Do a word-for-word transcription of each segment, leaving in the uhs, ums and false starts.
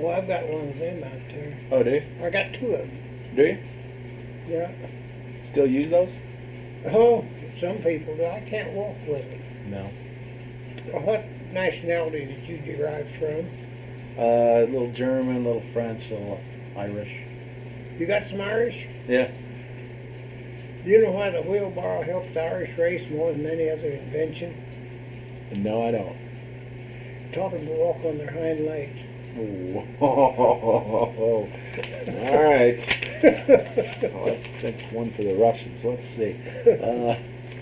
Well, I've got one of them out there. Oh, do you? I got two of them. Do you? Yeah. Still use those? Oh, some people do. I can't walk with them. No. What nationality did you derive from? Uh, a little German, a little French, a little Irish. You got some Irish? Yeah. Do you know why the wheelbarrow helped the Irish race more than any other invention? No, I don't. It taught them to walk on their hind legs. Whoa. All right. Oh, that's one for the Russians. Let's see. Uh,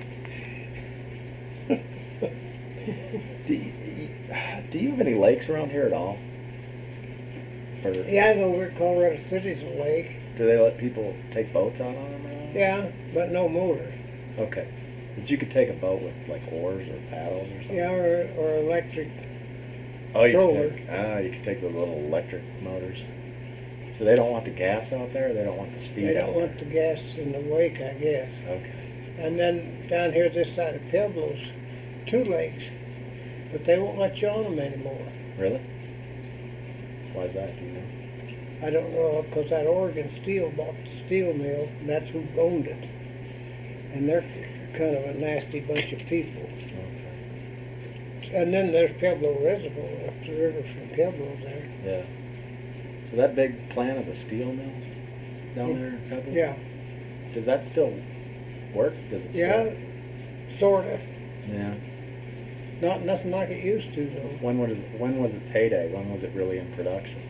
do, you, do you have any lakes around here at all? Or Yeah, I know over at Colorado City's a lake. do they let people take boats out on them or not? Yeah, but no motors. Okay. But you could take a boat with like oars or paddles or something? Yeah, or, or electric. Oh, you Troller. could take, ah, you could take those little electric motors. So they don't want the gas out there? They don't want the speed They out don't there? want the gas in the wake, I guess. Okay. And then down here this side of Pueblo's, two lakes. But they won't let you on them anymore. Really? Why is that, do you know? I don't know, because that Oregon Steel bought the steel mill, and that's who owned it. And they're kind of a nasty bunch of people. Okay. And then there's Pueblo Reservoir up the river from Pueblo there. Yeah. So that big plant is a steel mill down there in Pebble? Yeah, Does that still work? Does it yeah, still? sorta. Yeah. Not nothing like it used to though. When was when was its heyday? When was it really in production?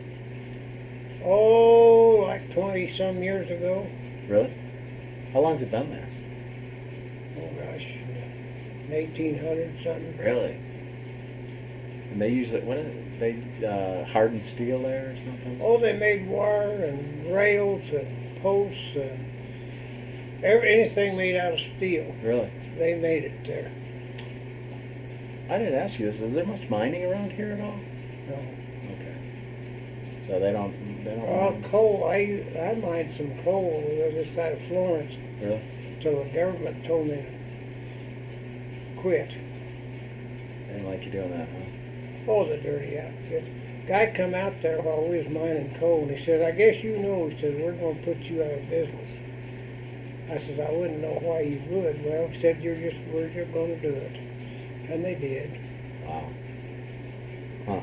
Oh, like twenty some years ago. Really? How long's it been there? Oh gosh, eighteen hundred something. Really? And they usually what is it? They uh, harden steel there or something? Oh, they made wire and rails and posts and every, anything made out of steel. Really? They made it there. I didn't ask you this. Is there much mining around here at all? No. Okay. So they don't. They don't. Oh, mine- coal. I I mined some coal over there this side of Florence Really? till the government told me to quit. They didn't like you doing that, huh? Oh, the dirty outfit. Guy come out there while we was mining coal, and he said, I guess you know, he said, we're going to put you out of business. I said, I wouldn't know why you would. Well, he said, you're just, we're just going to do it. And they did. Wow. Huh.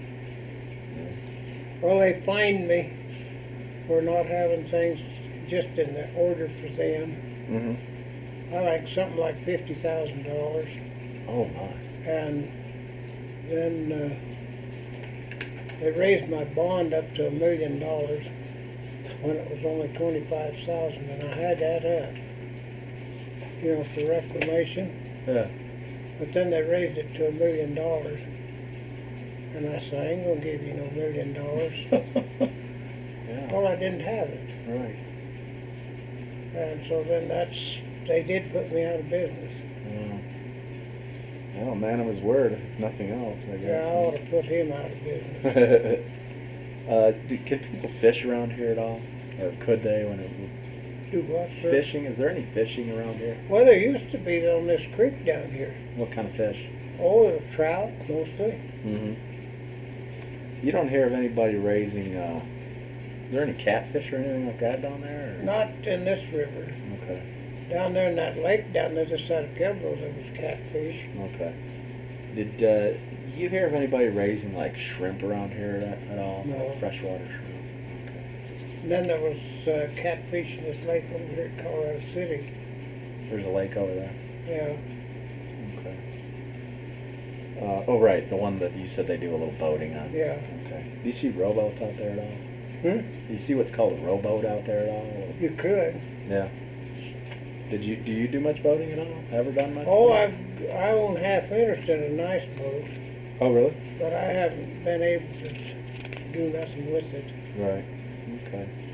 Well, they fined me for not having things just in the order for them. Mm-hmm. I like something like fifty thousand dollars. Oh my. And then uh, they raised my bond up to a million dollars when it was only twenty-five thousand, and I had that up, you know, for reclamation. Yeah. But then they raised it to a million dollars, and I said, I ain't gonna give you no million dollars. Yeah. Well, I didn't have it, Right. and so then that's they did put me out of business. Yeah. Well, man of his word, if nothing else, I Yeah, I guess. ought to put him out of business. uh, do, can people fish around here at all? Or could they when it Do what, sir? fishing? Is there any fishing around here? Well, there used to be on this creek down here. What kind of fish? Oh, it was trout mostly. Mm-hmm. You don't hear of anybody raising, uh, is there any catfish or anything like that down there? Or? Not in this river. Okay. Down there in that lake down there, this side of Pueblo, there was catfish. Okay. Did uh, you hear of anybody raising like shrimp around here at, at all? No. Like freshwater shrimp? Okay. And then there was uh, catfish in this lake over here at Colorado City. There's a lake over there. Yeah. Okay. Uh, oh, right, the one that you said they do a little boating on. Yeah. Okay. Do you see rowboats out there at all? Hmm? Do you see what's called a rowboat out there at all? You could. Yeah. Did you do you do much boating at all? Ever done much? Oh, boating? I I own half interest in a nice boat, Oh, really? but I haven't been able to do nothing with it. Right. Okay.